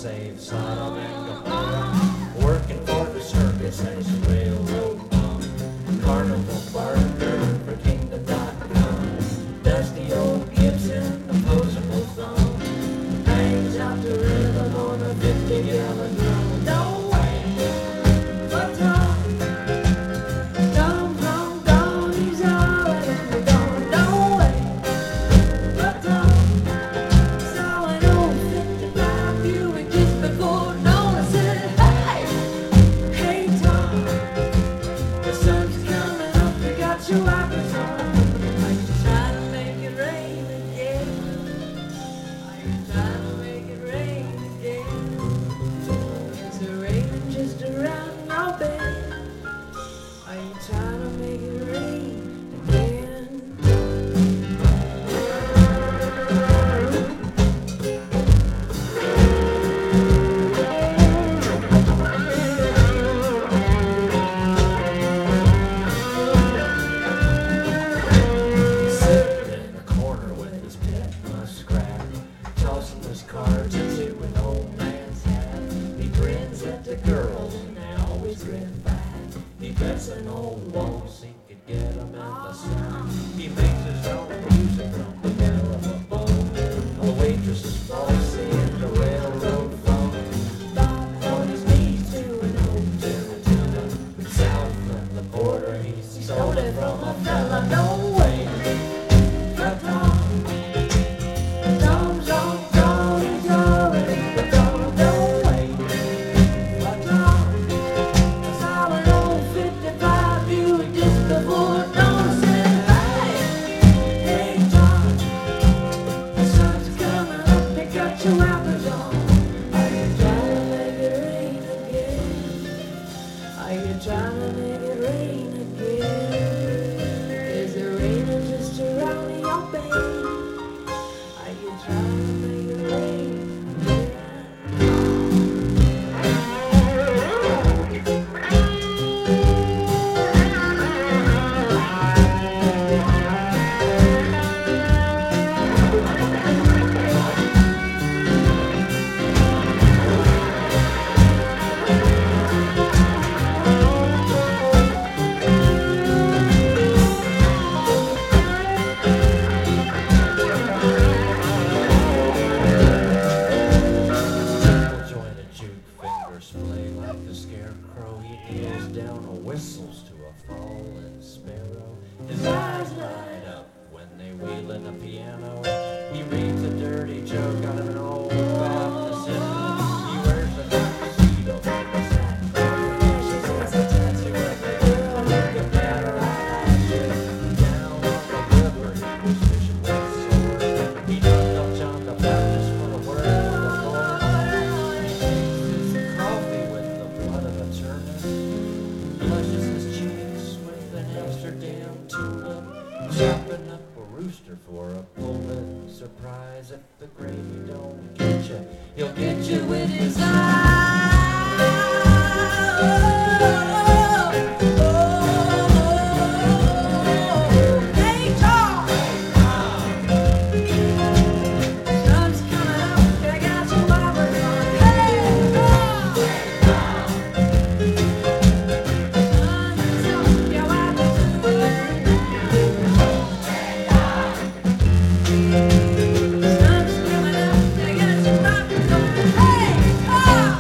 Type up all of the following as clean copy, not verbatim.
save Sodom and Gomorrah, working for the circus as a railroad bum. Carnival barker for Kingdom.com. Dusty old Gibson, opposable thumb, hangs out the rhythm on a 50-gallon drum. No way, but dum dum dum, he's already gone. No way, but saw an old 55 Buick just before dawn. I said, hey, hey Tom, the sun's coming up, you got your wipers on. Are you trying to make it rain again? Are you trying to make it rain again? Is it raining just around your bed? Are you trying to make it rain again? Sitting in a corner with his pet muskrat, tossing his cards into an old man's hat. He grins at the girls and they always grin back. He bets an old waltz he could get him in the sack. He makes his own music from the barrel of a bone. The waitress is bossy in the railroad phone. Bob on his knees to an old Tarantino. South from the border, he stole it from a fella. No way, but Tom's on Tom, he's already gone. No way, but I saw an old 55 Buick just before dawn. I said, hey, hey Tom, the sun's coming up, you got your wipers on. Are you trying to make it rain again? Are you trying to make it rain again? Is it raining just around your bed? Are you trying to make it rain again? Join a juke, fingers play like a scarecrow. He kneels down or whistles to a fallen sparrow. His eyes light up when they wheel in a piano. He reads a dirty joke out of an old Baptist hymn. He wears a tuxedo, a sackcloth. She says a tattoo of a girl looking at her eyelashes. Down on the river, he was fishing with a sword. He dug up John the Baptist for a word of the Lord. Coffee with the blood of a turnip, blushes his cheeks with an Amsterdam tulip, chopping up a rooster for a Pulitzer Prize. If the gravy don't get you, he'll get you with his Hey Tom, sun's coming up, I got some wipers on. Hey Tom, sun's up, your wipers on. Sun's coming up, I got some wipers on. Hey Tom.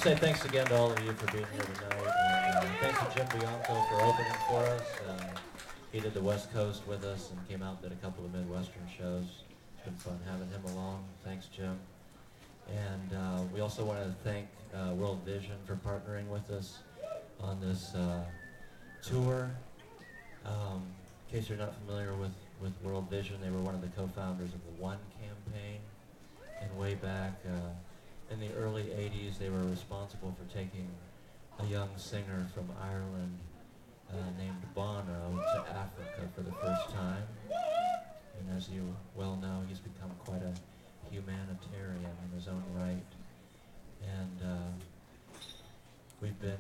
say thanks again to all of you for being here tonight. And, thanks to Jim Bianco for opening for us. He did the West Coast with us and came out and did a couple of Midwestern shows. It's been fun having him along. Thanks, Jim. And we also want to thank World Vision for partnering with us on this tour. In case you're not familiar with World Vision, they were one of the co-founders of the One campaign. And way back in the early 80s, they were responsible for taking a young singer from Ireland named Bono to Africa for the first time. And as you well know, he's become quite a humanitarian in his own right. And we've been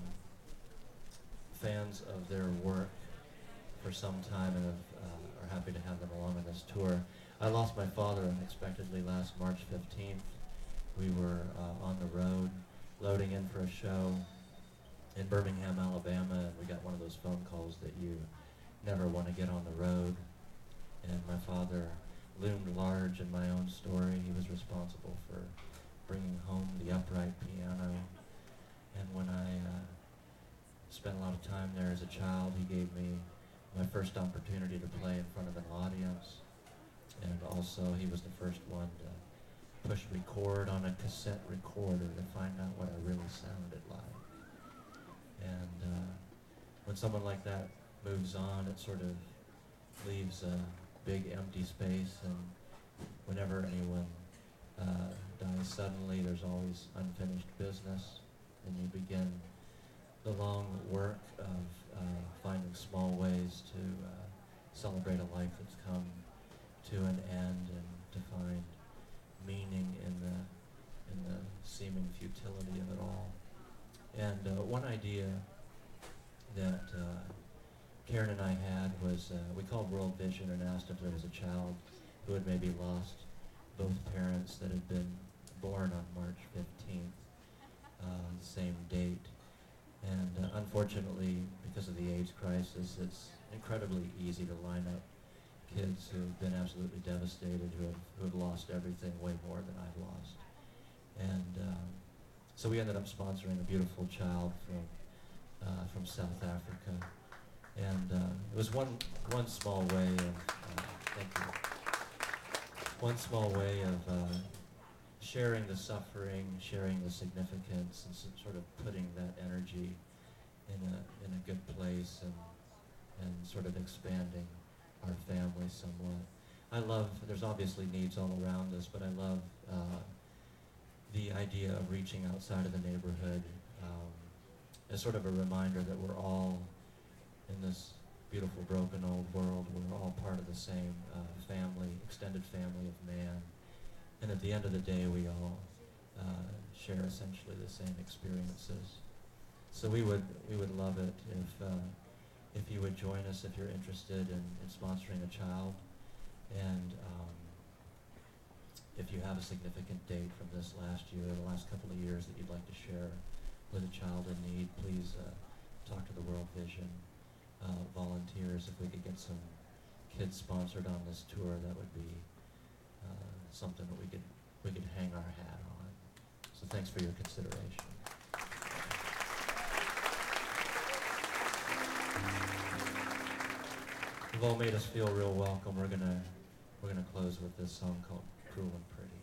fans of their work for some time and are happy to have them along on this tour. I lost my father unexpectedly last March 15th. We were on the road, loading in for a show in Birmingham, Alabama, and we got one of those phone calls that you never want to get on the road. And my father loomed large in my own story. He was responsible for bringing home the upright piano. And when I spent a lot of time there as a child, he gave me my first opportunity to play in front of an audience. And also, he was the first one to push record on a cassette recorder to find out what I really sounded like. And when someone like that moves on, it sort of leaves a big empty space, and whenever anyone dies suddenly, there's always unfinished business, and you begin the long work of finding small ways to celebrate a life that's come to an end and to find meaning in the seeming futility of it all. And one idea that Karen and I had was we called World Vision and asked if there was a child who had maybe lost both parents that had been born on March 15th, the same date. And unfortunately, because of the AIDS crisis, it's incredibly easy to line up kids who have been absolutely devastated, who have lost everything way more than I've lost. And so we ended up sponsoring a beautiful child from South Africa. And it was one small way of, thank you, one small way of sharing the suffering, sharing the significance, and sort of putting that energy in a good place and sort of expanding our family somewhat. I love, there's obviously needs all around us, but I love the idea of reaching outside of the neighborhood as sort of a reminder that we're all in this beautiful broken old world. We're all part of the same family, extended family of man. And at the end of the day, we all share essentially the same experiences. So we would love it if you would join us if you're interested in sponsoring a child. And if you have a significant date from this last year, or the last couple of years that you'd like to share with a child in need, please talk to the World Vision volunteers. If we could get some kids sponsored on this tour, that would be something that we could hang our hat on. So thanks for your consideration. You've all made us feel real welcome. We're gonna close with this song called "Cruel and Pretty."